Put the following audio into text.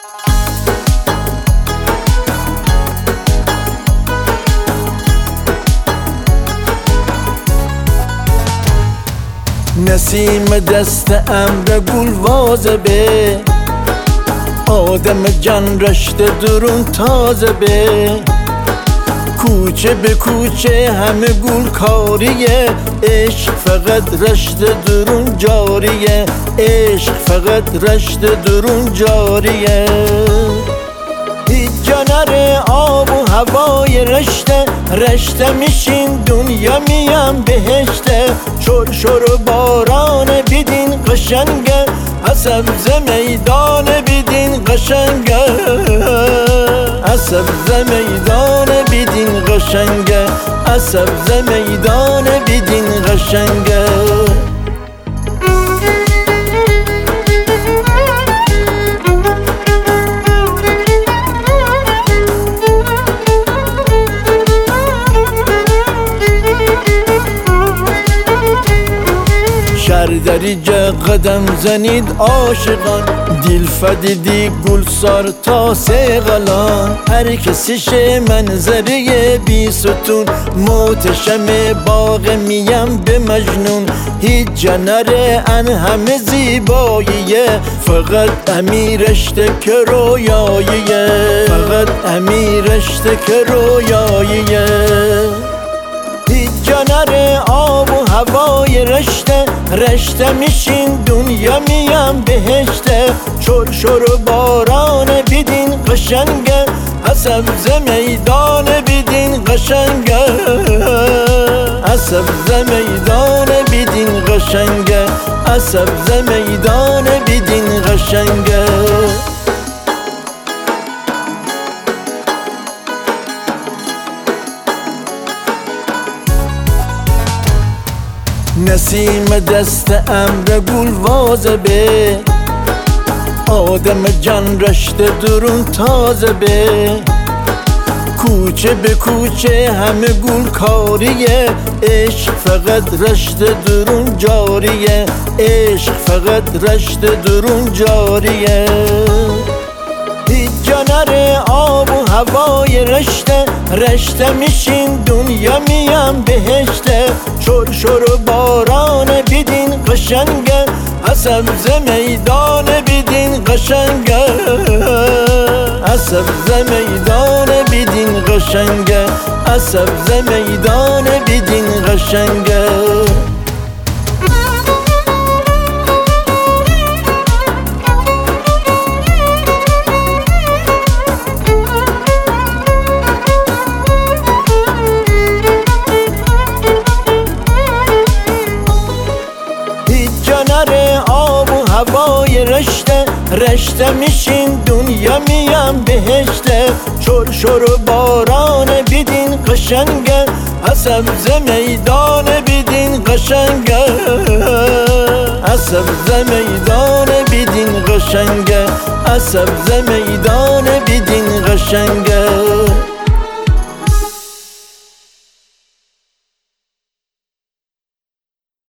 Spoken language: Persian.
نسیم دست امر گل واظبه، آدم جان رشته درون تازه به. کوچه به کوچه همه گل کاریه، عشق فقط رشته درون جاریه، عشق فقط رشته درون جاریه. هیچ جا نره آب و هوای رشته، رشته میشین دنیا میم بهشته. شور شور و باران بیدین قشنگه، سبز میدان بیدین قشنگه، سبز میدان بیدین قشنگه، سبز میدان بیدین قشنگه. شهردریجه قدم زنید عاشقان، دیل فدیدی گلسار تا سیغلان. هر کسیش منظره بی ستون، محتشم باغ میم به مجنون. هیچ جنره ان همه زیباییه، فقط امیرشته که رویاییه، فقط امیرشته که رویاییه. هیچ جا نره آب و هوای رشته، رشته میشین دنیا میم بهشته. شور شور و باران بیدین قشنگه، سبز میدان بیدین قشنگه، سبز میدان بیدین قشنگه، سبز میدان بیدین قشنگه. نسیم دست امر گل واظبه، آدم جان رشته درون تازه به. کوچه به کوچه همه گل کاریه، عشق فقط رشته درون جاریه، عشق فقط رشته درون جاریه. هیچ جا نره آب و هوای رشته، رشته میشین دنیا میم بهشته. شور شور و باران بیدین قشنگه، سبز میدان بیدین قشنگه، سبز میدان بیدین قشنگه، سبز میدان بیدین قشنگه. آب و هوای رشته، رشته میشین دنیا میم بهشته. شور شور و باران بیدین قشنگه، سبز میدان بیدین قشنگه، سبز میدان بیدین قشنگه، سبز میدان بیدین قشنگه.